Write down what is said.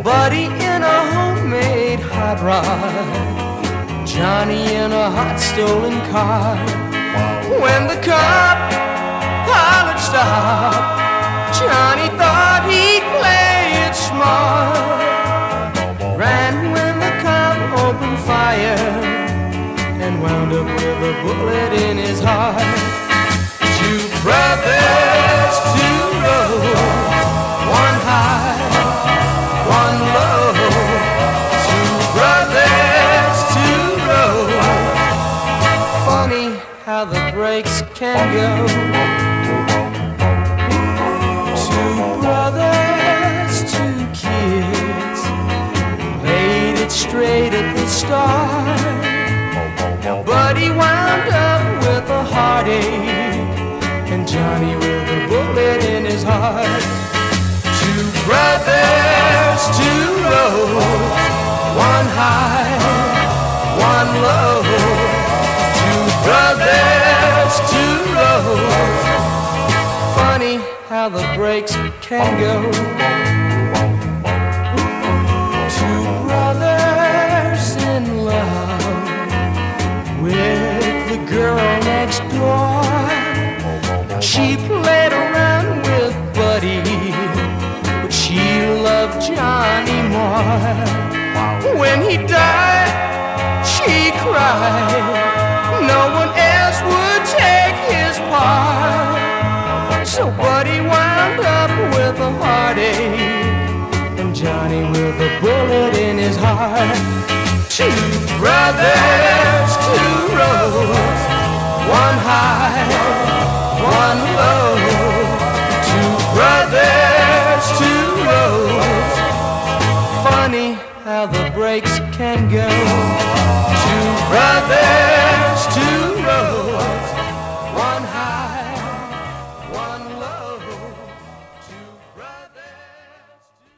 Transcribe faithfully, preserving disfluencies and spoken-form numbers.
Buddy in a homemade hot rod, Johnny in a hot stolen car. When the cop hollered stop, Johnny thought he'd play it smart. Ran when the cop opened fire and wound up with a bullet in his heart. Two brothers, two roads, one high, one low. Two brothers, two roads. Funny how the breaks can go. Two brothers, two kids, laid it straight at the start. Buddy wound up with a heartache, and Johnny with a bullet in his heart. Two brothers, two roads, one high, one low. Two brothers, two roads. Funny how the breaks can go. Two brothers in love with the girl next door. She played around with Buddy, but she loved Johnny more. When he died, she cried. No one else would take his part. So Buddy wound up with a heartache, and Johnny with a bullet in his heart. Two brothers, two roads, one high, one low. Two brothers, two roads. Funny how the breaks can go. Two brothers.